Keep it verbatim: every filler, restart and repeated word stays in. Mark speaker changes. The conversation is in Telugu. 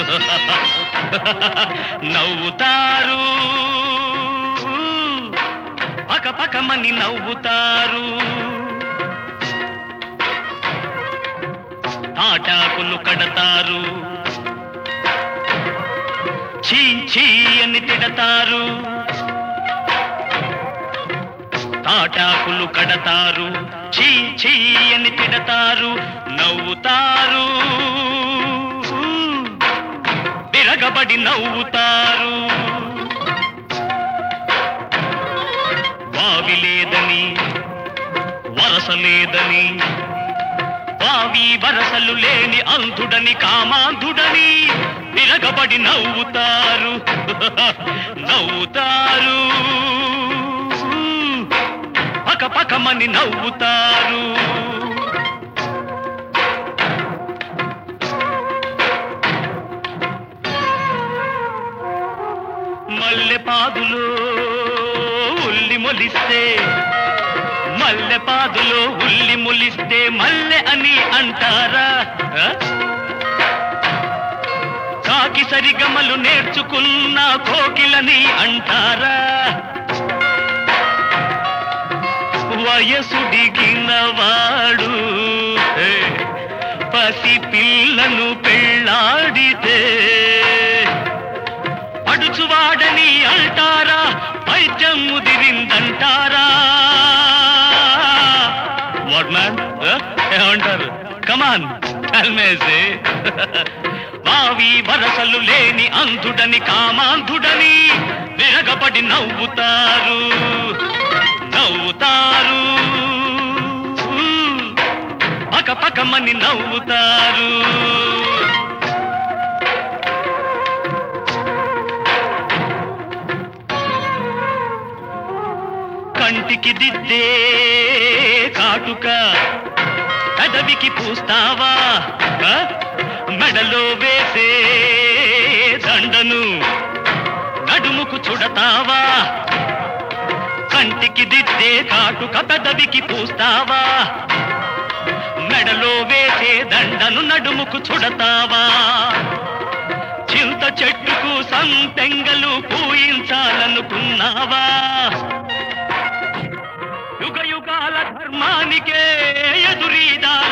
Speaker 1: నవ్వుతారు, పకపకమని నవ్వుతారు. తాటాకులు కడతారు, చీ చీ అని తిడతారు. తాటాకులు కడతారు, చీ చీ అని తిడతారు. నవ్వుతారు, విరగబడి నవ్వుతారు. వావి లేదని, వరస లేదని, వావి వరసలు లేని అంధుడని, కామాంధుడని విరగబడి నవ్వుతారు. నవ్వుతారు, పకపకమని నవ్వుతారు. మల్లె పాదులో ఉల్లి మొలిస్తే, మల్లె పాదులో ఉల్లి మొలిస్తే మల్లె అని అంటారా? కాకి సరిగమలు నేర్చుకున్న కోకిలని అంటారా? వయసుడిగిన వాడు పసి పిల్లను పెళ్ళాడితే పడుచువాడని అంటారా? వైద్యం ముదిరిందంటారా? వాట్ మ్యాన్ ఏమంటారు? కమాన్ కల్మేసి. వావి వరసలు లేని అంధుడని, కామాంధుడని విరగబడి నవ్వుతారు. నవ్వుతారు, పకపకమని నవ్వుతారు. కంటికి దిద్దే కాటుక పెదవికి పూస్తావా? మెడలో వేసే దండను నడుముకు చుడతావా? కంటికి దిద్దే కాటుక పెదవికి పూస్తావా? మెడలో వేసే దండను నడుముకు చుడతావా? చింత చెట్టుకు సంపెంగలు పూయించాలనుకున్నావా? యుగ యుగాల ధర్మానికే ఎదురీదా